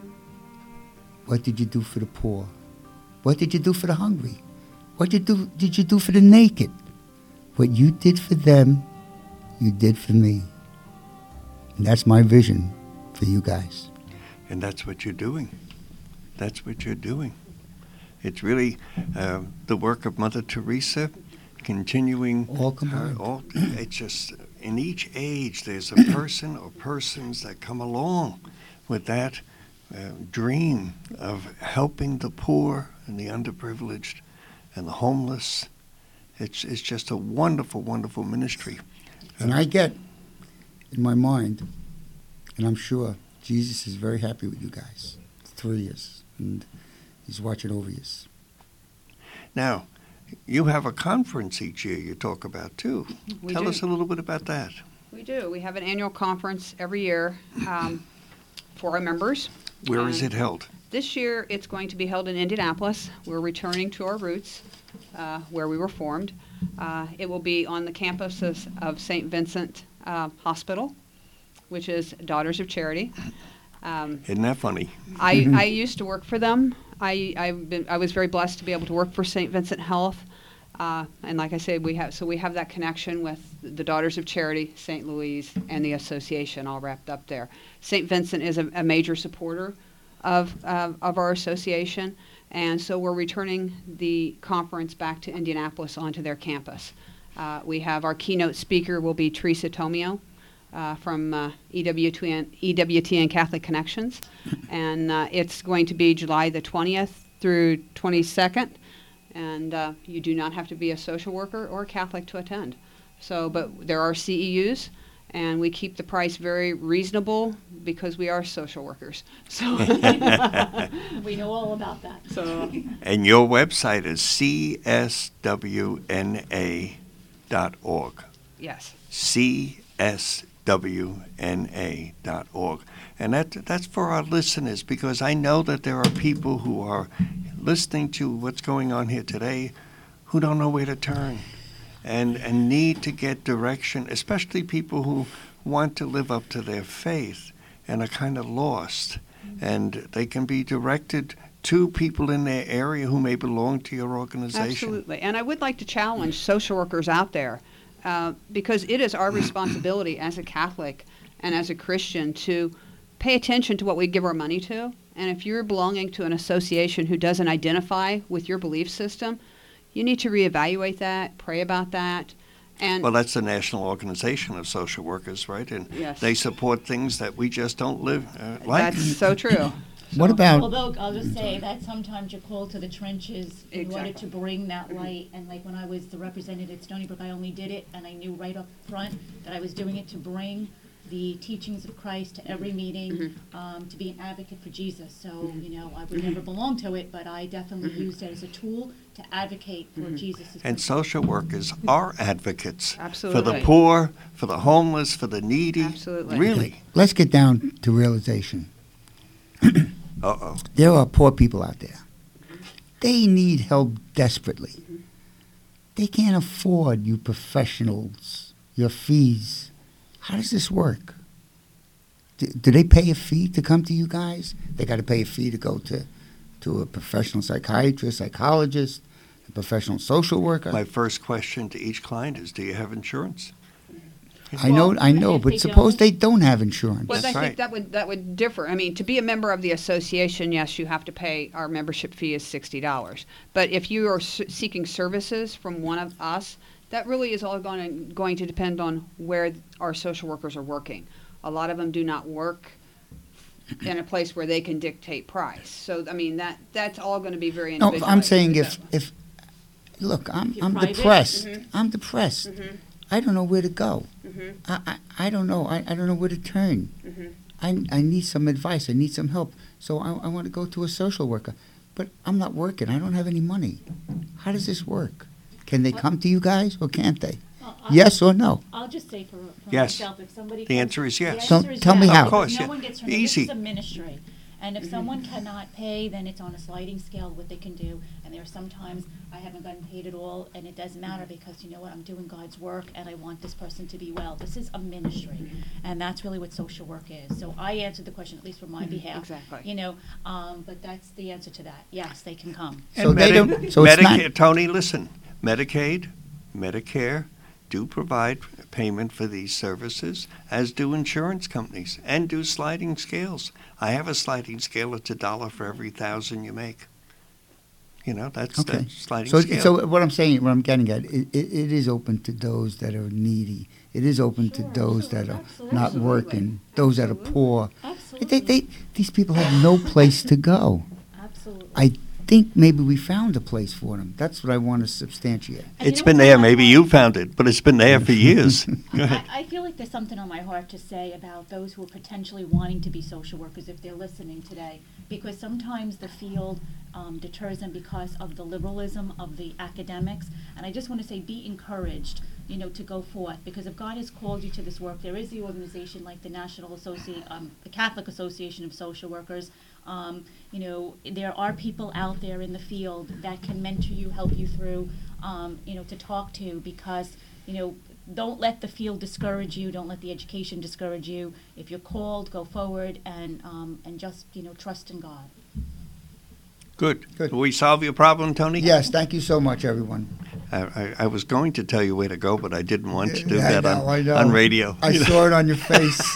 Speaker 1: What did you do for the poor? What did you do for the hungry? What did you do, did you do for the naked? What you did for them, you did for me." And that's my vision for you guys.
Speaker 2: And that's what you're doing. That's what you're doing. It's really uh, the work of Mother Teresa, continuing.
Speaker 1: All combined.
Speaker 2: Her, all, it's just, in each age, there's a person or persons that come along with that uh, dream of helping the poor and the underprivileged and the homeless. It's, it's just a wonderful, wonderful ministry.
Speaker 1: And I get in my mind, and I'm sure Jesus is very happy with you guys, through years, and he's watching over you.
Speaker 2: Now, you have a conference each year you talk about, too.
Speaker 3: We
Speaker 2: Tell
Speaker 3: do.
Speaker 2: us a little bit about that.
Speaker 3: We do. We have an annual conference every year um, for our members.
Speaker 2: Where is
Speaker 3: And
Speaker 2: it held?
Speaker 3: This year, it's going to be held in Indianapolis. We're returning to our roots, uh, where we were formed. Uh, it will be on the campus of, of Saint Vincent uh, Hospital, which is Daughters of Charity. Um,
Speaker 2: Isn't that funny?
Speaker 3: I, I used to work for them. I I've been, I was very blessed to be able to work for Saint Vincent Health, uh, and like I said, we have so we have that connection with the Daughters of Charity, Saint Louise, and the association all wrapped up there. Saint Vincent is a, a major supporter of uh, of our association, and so we're returning the conference back to Indianapolis onto their campus. Uh, we have our keynote speaker will be Teresa Tomeo. Uh, from uh, E W T N, E W T N Catholic Connections, and uh, it's going to be July the twentieth through twenty-second, and uh, you do not have to be a social worker or a Catholic to attend. So, but there are C E Us, and we keep the price very reasonable because we are social workers. So,
Speaker 5: We know all about that.
Speaker 3: so
Speaker 2: And your website is c s w n a dot org.
Speaker 3: yes,
Speaker 2: c s w n a dot org. And that that's for our listeners, because I know that there are people who are listening to what's going on here today who don't know where to turn and, and need to get direction, especially people who want to live up to their faith and are kind of lost. And they can be directed to people in their area who may belong to your organization.
Speaker 3: absolutely. And I would like to challenge social workers out there. Uh, because it is our responsibility as a Catholic and as a Christian to pay attention to what we give our money to. And if you're belonging to an association who doesn't identify with your belief system, you need to reevaluate that, pray about that. And
Speaker 2: Well, that's the National Organization of Social Workers, right? And
Speaker 3: Yes.
Speaker 2: they support things that we just don't live uh, like.
Speaker 3: that's so true.
Speaker 1: What
Speaker 3: So-
Speaker 1: about,
Speaker 5: Although, I'll just say that sometimes you're called to the trenches in order
Speaker 3: Exactly.
Speaker 5: to bring that light. And like when I was the representative at Stony Brook, I only did it, and I knew right up front that I was doing it to bring the teachings of Christ to every meeting, um, to be an advocate for Jesus. So, you know, I would never belong to it, but I definitely used it as a tool to advocate for Jesus'
Speaker 2: And
Speaker 5: principles.
Speaker 2: social workers are advocates for the
Speaker 3: Absolutely.
Speaker 2: poor, for the homeless, for the needy.
Speaker 3: Absolutely.
Speaker 2: Really.
Speaker 1: let's get down to realization.
Speaker 2: Uh-oh.
Speaker 1: There are poor people out there. They need help desperately. They can't afford you professionals, your fees. How does this work? Do, do they pay a fee to come to you guys? They got to pay a fee to go to, to a professional psychiatrist, psychologist, a professional social worker.
Speaker 2: My first question to each client is, do you have insurance?
Speaker 1: I know,
Speaker 5: Well,
Speaker 1: I know,
Speaker 5: if
Speaker 1: but
Speaker 5: they
Speaker 1: suppose
Speaker 5: don't-
Speaker 1: they don't have insurance.
Speaker 3: Well, I
Speaker 2: That's
Speaker 3: think
Speaker 2: right.
Speaker 3: that would that would differ. I mean, to be a member of the association, yes, you have to pay. Our membership fee is sixty dollars. But if you are s- seeking services from one of us, that really is all going to, going to depend on where our social workers are working. A lot of them do not work in a place where they can dictate price. So, I mean, that that's all going to be very
Speaker 1: No,
Speaker 3: individual.
Speaker 1: I'm saying if, if, look, I'm,
Speaker 5: If you're
Speaker 1: I'm
Speaker 5: private,
Speaker 1: depressed.
Speaker 3: Mhm.
Speaker 1: I'm depressed.
Speaker 3: Mhm.
Speaker 1: I don't know where to go.
Speaker 3: Mhm.
Speaker 1: I, I, I don't know. I, I don't know where to turn.
Speaker 3: Mhm.
Speaker 1: I, I need some advice. I need some help. So I, I want to go to a social worker. But I'm not working. I don't have any money. How does this work? Can they come to you guys or can't they?
Speaker 5: Well, I-
Speaker 1: Yes or no?
Speaker 5: I'll just say for, for
Speaker 2: Yes.
Speaker 5: myself, if somebody.
Speaker 2: The
Speaker 5: comes-
Speaker 2: answer is yes.
Speaker 5: The
Speaker 1: So
Speaker 5: answer is
Speaker 1: tell me
Speaker 5: yes,
Speaker 1: how.
Speaker 2: Of course,
Speaker 5: because
Speaker 2: yeah.
Speaker 5: No one gets hurt.
Speaker 2: Easy.
Speaker 5: This is a ministry. And if someone cannot pay, then it's on a sliding scale what they can do. And there are sometimes I haven't gotten paid at all, and it doesn't matter because you know what, I'm doing God's work, and I want this person to be well. This is a ministry, and that's really what social work is. So I answered the question, at least for my behalf.
Speaker 3: Exactly.
Speaker 5: You know, um, but that's the answer to that. Yes, they can come.
Speaker 1: So
Speaker 2: And
Speaker 1: they
Speaker 2: Medi-
Speaker 1: don't- so it's not-
Speaker 2: Medicare, Tony, listen, Medicaid, Medicare do provide payment for these services, as do insurance companies, and do sliding scales. I have a sliding scale. It's a dollar for every thousand you make. You know, that's
Speaker 1: Okay.
Speaker 2: the sliding
Speaker 1: So,
Speaker 2: scale.
Speaker 1: so what I'm saying, what I'm getting at, it, it, it is open to those that are needy. It is open to
Speaker 5: Sure,
Speaker 1: those
Speaker 5: sure,
Speaker 1: that are
Speaker 5: absolutely.
Speaker 1: not
Speaker 3: Absolutely.
Speaker 1: working, those that are
Speaker 3: Absolutely.
Speaker 1: poor.
Speaker 5: Absolutely.
Speaker 1: They, they, these people have no place to go.
Speaker 5: Absolutely.
Speaker 1: I think maybe we found a place for them. That's what I want to substantiate.
Speaker 5: And you
Speaker 2: It's
Speaker 5: know
Speaker 2: been
Speaker 5: what's
Speaker 2: there.
Speaker 5: on my
Speaker 2: Maybe
Speaker 5: heart?
Speaker 2: you found it, but it's been there for years. Go ahead.
Speaker 5: I, I feel like there's something on my heart to say about those who are potentially wanting to be social workers if they're listening today, because sometimes the field um, deters them because of the liberalism of the academics, and I just want to say be encouraged, you know, to go forth, because if God has called you to this work, there is the organization like the National Associ- um, the Catholic Association of Social Workers. Um, you know, there are people out there in the field that can mentor you, help you through, um, you know, to talk to, because, you know, don't let the field discourage you. Don't let the education discourage you. If you're called, go forward and um, and just, you know, trust in God.
Speaker 2: Good.
Speaker 1: Good.
Speaker 2: Will we solve your problem, Tony?
Speaker 1: Yes, thank you so much, everyone.
Speaker 2: I, I, I was going to tell you where to go, but I didn't want to do
Speaker 1: Yeah, I
Speaker 2: that
Speaker 1: know, I
Speaker 2: on,
Speaker 1: know.
Speaker 2: on radio.
Speaker 1: I
Speaker 2: You know?
Speaker 1: saw it on your face.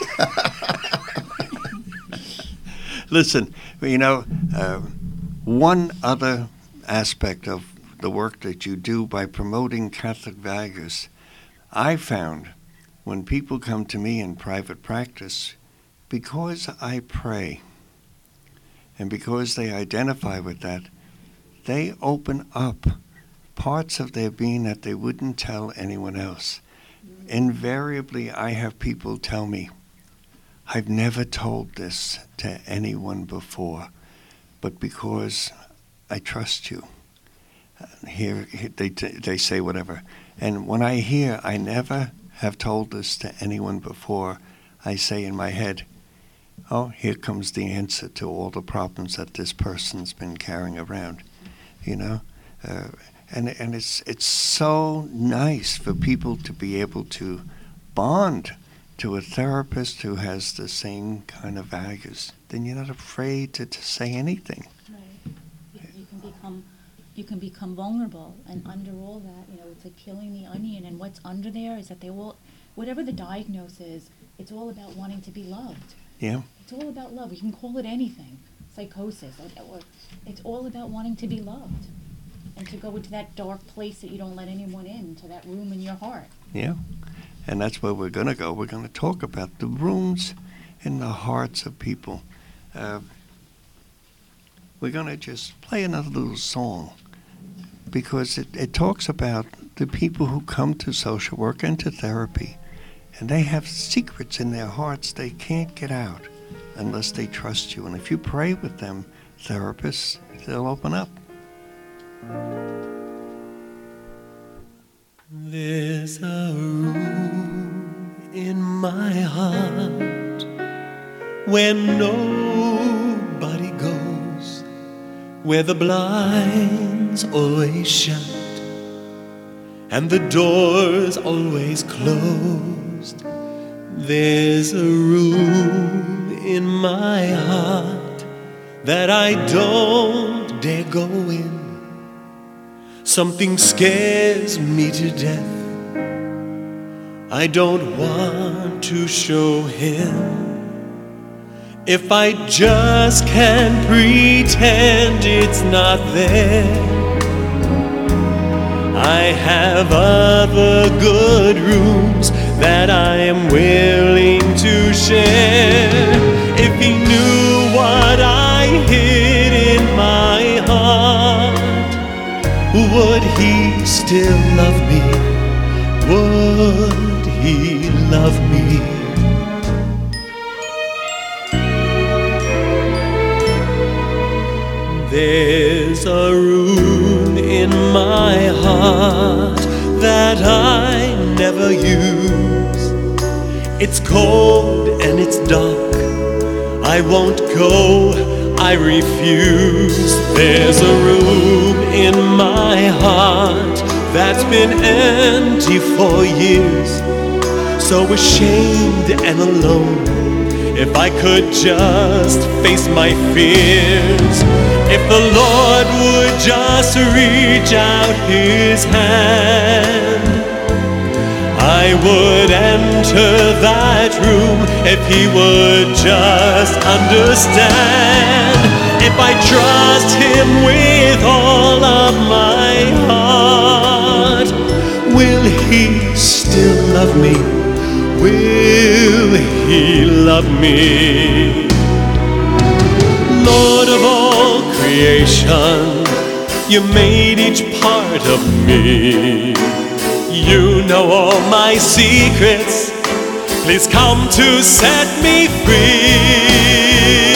Speaker 2: Listen, you know, uh, one other aspect of the work that you do by promoting Catholic values, I found when people come to me in private practice, because I pray and because they identify with that, they open up parts of their being that they wouldn't tell anyone else. Invariably, I have people tell me, I've never told this to anyone before, but because I trust you. Uh, Here, here they they say whatever, and when I hear I never have told this to anyone before, I say in my head, "Oh, here comes the answer to all the problems that this person's been carrying around," you know, uh, and and it's it's so nice for people to be able to bond to a therapist who has the same kind of values. Then you're not afraid to, to say anything.
Speaker 5: Right. You, you can become, you can become vulnerable, and under all that, you know, it's like peeling the onion. And what's under there is that they will, whatever the diagnosis is, it's all about wanting to be loved.
Speaker 2: Yeah.
Speaker 5: It's all about love. We can call it anything, psychosis. Or, or it's all about wanting to be loved, and to go into that dark place that you don't let anyone in, to that room in your heart.
Speaker 2: Yeah, and that's where we're going to go. We're going to talk about the rooms in the hearts of people. Uh, we're going to just play another little song because it, it talks about the people who come to social work and to therapy, and they have secrets in their hearts they can't get out unless they trust you. And if you pray with them, therapists, they'll open up.
Speaker 6: There's a room in my heart where nobody goes, where the blinds always shut and the doors always closed. There's a room in my heart that I don't dare go in. Something scares me to death. I don't want to show him. If I just can't pretend it's not there, I have other good rooms that I am willing to share. If he knew what I hid in my heart, would he still love me? Would he love me? There's a room in my heart that I never use. It's cold and it's dark. I won't go, I refuse. There's a room in my heart that's been empty for years. So ashamed and alone, if I could just face my fears. If the Lord would just reach out his hand, I would enter that room. If he would just understand, if I trust him with all of my heart, will he still love me? Will he love me? Lord of all creation, you made each part of me. You know all my secrets. Please come to set me free.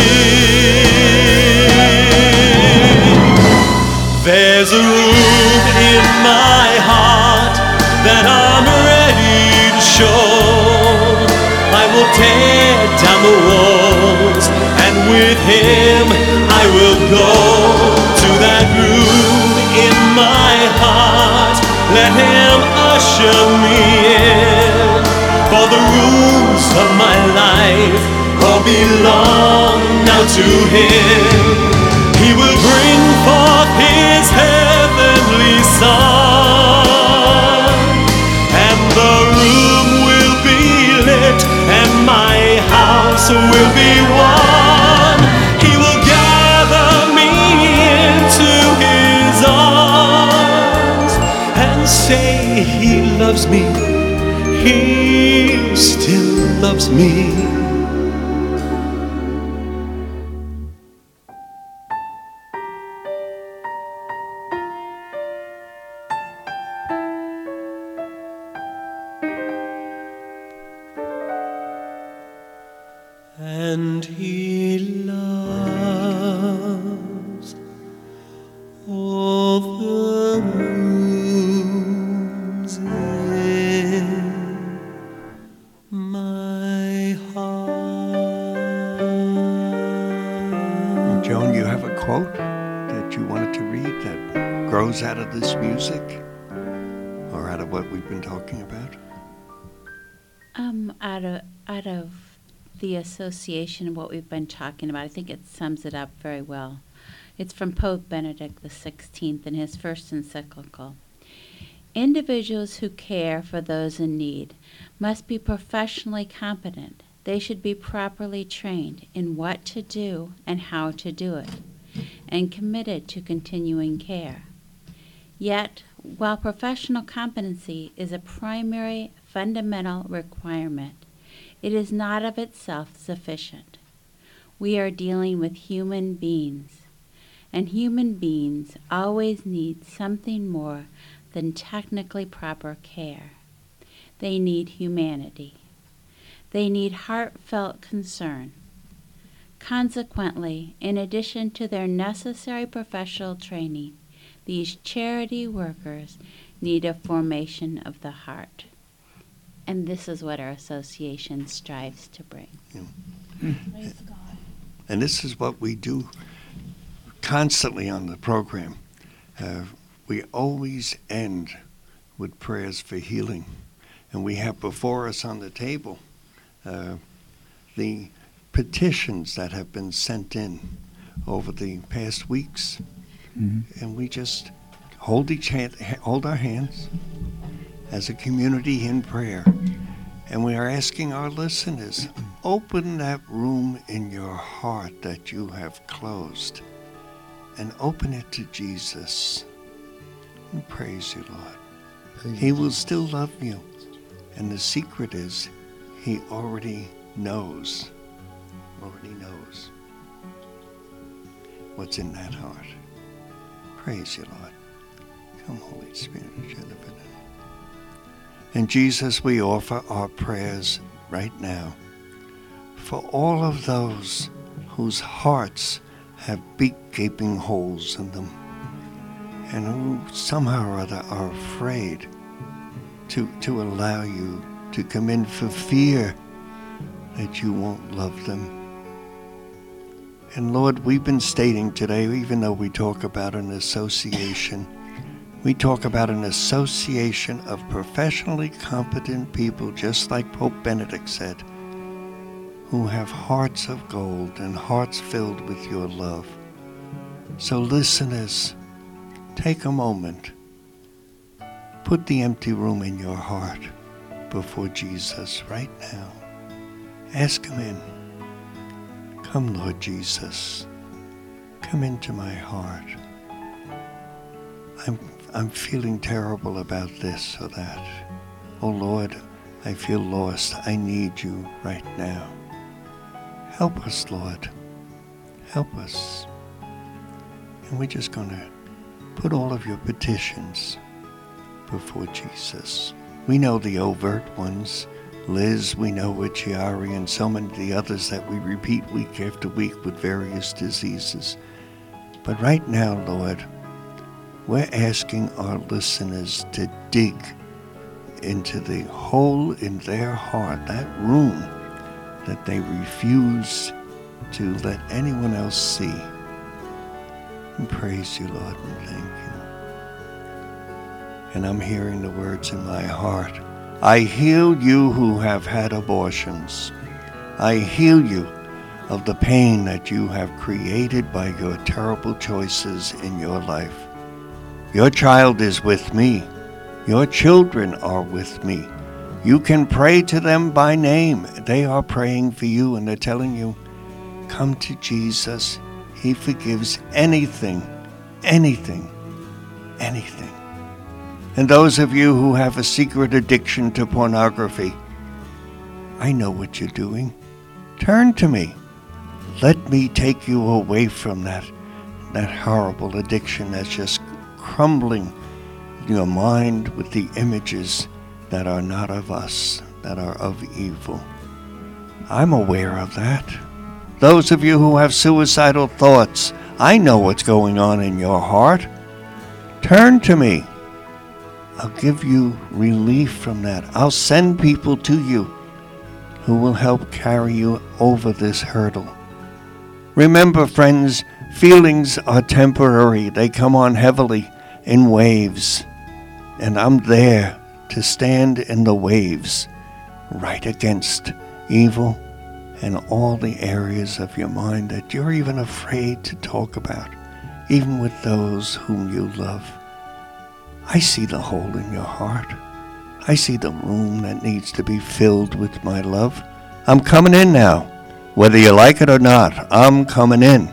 Speaker 6: There's a room in my heart that I'm ready to show. I will tear down the walls, and with him I will go to that room in my heart. Let him usher me in, for the rooms of my life all belong now to him. He will bring forth his heavenly sun, and the room will be lit, and my house will be one. He will gather me into his arms and say he loves me. He still loves me. And he loves all the rooms in my heart.
Speaker 2: Joan, you have a quote that you wanted to read that grows out of this music or out of what we've been talking about?
Speaker 4: Um, out of out of the association of what we've been talking about, I think it sums it up very well. It's from Pope Benedict the sixteenth in his first encyclical. Individuals who care for those in need must be professionally competent. They should be properly trained in what to do and how to do it, and committed to continuing care. Yet, while professional competency is a primary fundamental requirement, it is not of itself sufficient. We are dealing with human beings. and human beings always need something more than technically proper care. They need humanity. They need heartfelt concern. Consequently, in addition to their necessary professional training, these charity workers need a formation of the heart. And this is what our association strives to bring.
Speaker 2: Yeah.
Speaker 5: Praise God.
Speaker 2: And this is what we do constantly on the program. Uh, we always end with prayers for healing. And we have before us on the table uh, the petitions that have been sent in over the past weeks. Mm-hmm. And we just hold each hand, hold our hands as a community in prayer. And we are asking our listeners, open that room in your heart that you have closed and open it to Jesus. And praise you, Lord.
Speaker 1: Praise
Speaker 2: He
Speaker 1: you.
Speaker 2: will still love you. And the secret is he already knows, already knows what's in that heart. Praise you, Lord. Come, Holy Spirit. And Jesus, we offer our prayers right now for all of those whose hearts have big gaping holes in them and who somehow or other are afraid to, to allow you to come in for fear that you won't love them. And Lord, we've been stating today, even though we talk about an association, we talk about an association of professionally competent people, just like Pope Benedict said, who have hearts of gold and hearts filled with your love. So listeners, take a moment. Put the empty room in your heart before Jesus right now. Ask him in. Come, Lord Jesus. Come into my heart. I'm I'm feeling terrible about this or that. Oh Lord, I feel lost. I need you right now. Help us, Lord. Help us. And we're just going to put all of your petitions before Jesus. We know the overt ones. Liz, we know with Chiari and so many of the others that we repeat week after week with various diseases. But right now, Lord, we're asking our listeners to dig into the hole in their heart, that room that they refuse to let anyone else see. And praise you, Lord, and thank you. And I'm hearing the words in my heart. I heal you who have had abortions. I heal you of the pain that you have created by your terrible choices in your life. Your child is with me. Your children are with me. You can pray to them by name. They are praying for you and they're telling you, come to Jesus. He forgives anything, anything, anything. And those of you who have a secret addiction to pornography, I know what you're doing. Turn to me. Let me take you away from that, that horrible addiction that's just crumbling your mind with the images that are not of us, that are of evil. I'm aware of that. Those of you who have suicidal thoughts, I know what's going on in your heart. Turn to me. I'll give you relief from that. I'll send people to you who will help carry you over this hurdle. Remember, friends, feelings are temporary. They come on heavily in waves. And I'm there to stand in the waves right against evil and all the areas of your mind that you're even afraid to talk about, even with those whom you love. I see the hole in your heart. I see the room that needs to be filled with my love. I'm coming in now. Whether you like it or not, I'm coming in.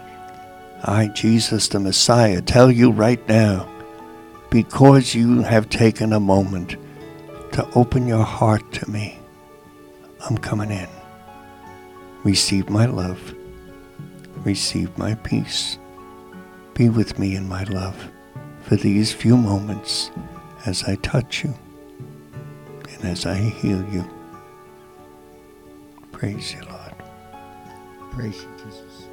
Speaker 2: I, Jesus the Messiah, tell you right now, because you have taken a moment to open your heart to me, I'm coming in. Receive my love. Receive my peace. be with me in my love for these few moments as I touch you and as I heal you. Praise you, Lord.
Speaker 1: Praise you, Jesus.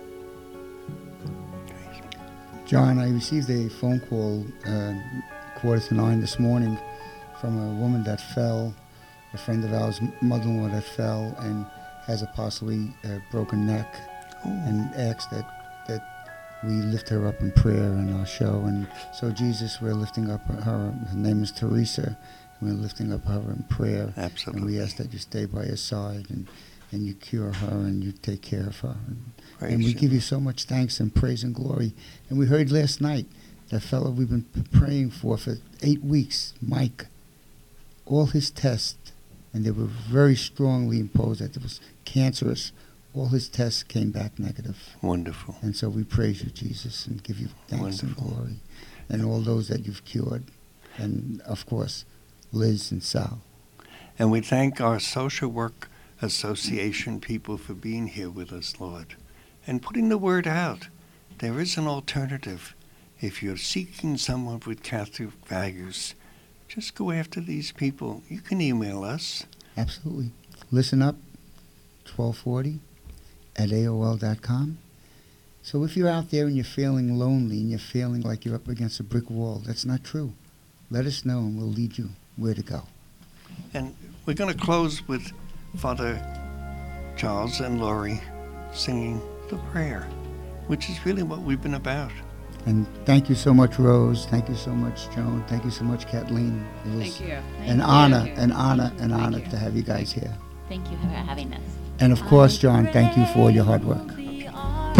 Speaker 1: John, I received a phone call uh, quarter to nine this morning from a woman that fell, a friend of ours, mother-in-law that fell and has a possibly uh, broken neck,
Speaker 2: Ooh.
Speaker 1: and asked that that we lift her up in prayer in our show. And so, Jesus, we're lifting up her. Her name is Teresa, and we're lifting up her in prayer.
Speaker 2: Absolutely.
Speaker 1: And we ask that you stay by her side and, and you cure her and you take care of her. And,
Speaker 2: Praise
Speaker 1: and we
Speaker 2: you.
Speaker 1: give you so much thanks and praise and glory. And we heard last night that fellow we've been p- praying for for eight weeks, Mike, all his tests, and they were very strongly imposed that it was cancerous. All his tests came back negative.
Speaker 2: Wonderful.
Speaker 1: And so we praise you, Jesus, and give you thanks
Speaker 2: Wonderful.
Speaker 1: and glory. And all those that you've cured. And, of course, Liz and Sal.
Speaker 2: And we thank our Social Work Association people for being here with us, Lord, and putting the word out. There is an alternative. If you're seeking someone with Catholic values, just go after these people. You can email us.
Speaker 1: Absolutely. Listen up, twelve forty at A O L dot com. So if you're out there and you're feeling lonely and you're feeling like you're up against a brick wall, that's not true. Let us know and we'll lead you where to go.
Speaker 2: And we're going to close with Father Charles and Laurie singing the prayer, which is really what we've been about.
Speaker 1: And thank you so much, Rose. Thank you so much, Joan. Thank you so much, Kathleen. It was
Speaker 3: Thank you.
Speaker 1: an
Speaker 4: you.
Speaker 1: honor,
Speaker 3: Thank you.
Speaker 1: an honor, an
Speaker 3: Thank
Speaker 1: honor
Speaker 3: you.
Speaker 1: to have you guys here.
Speaker 4: Thank you for having us.
Speaker 1: And of course, John, thank you for all your hard work.
Speaker 5: Be our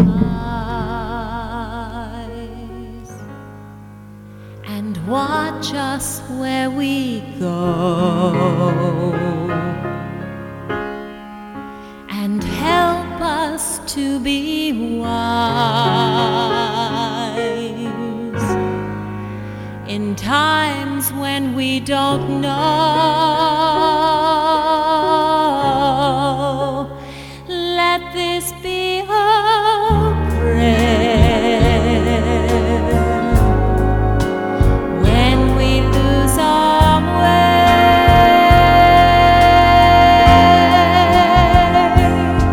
Speaker 5: eyes and watch us where we go, and help us to be wise in times when we don't know. Let this be our prayer when we lose our way.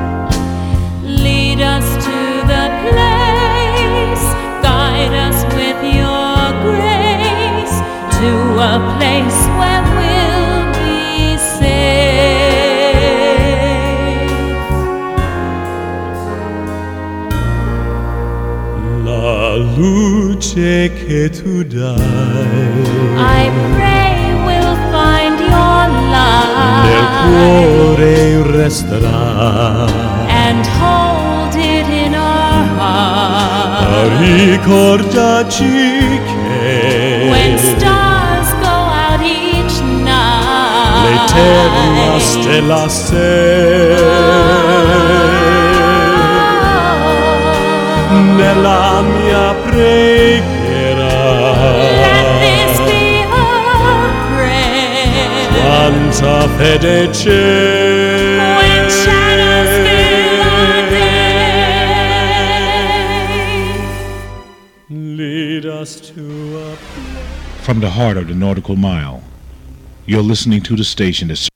Speaker 5: Lead us to the place, guide us with your grace to a place where we'll be safe.
Speaker 6: La luce che tu dai
Speaker 5: I pray we'll find your
Speaker 6: nel
Speaker 5: light
Speaker 6: cuore resterà.
Speaker 5: and hold it in our heart.
Speaker 6: Ricordaci che
Speaker 5: When stars go out each night,
Speaker 6: l'eterna stella sei nella mia preghiera.
Speaker 5: Let this be our prayer
Speaker 6: Quanta fede c'è
Speaker 5: when shadows fill our day.
Speaker 6: lead us to a
Speaker 7: From the heart of the Nautical Mile, you're listening to the station that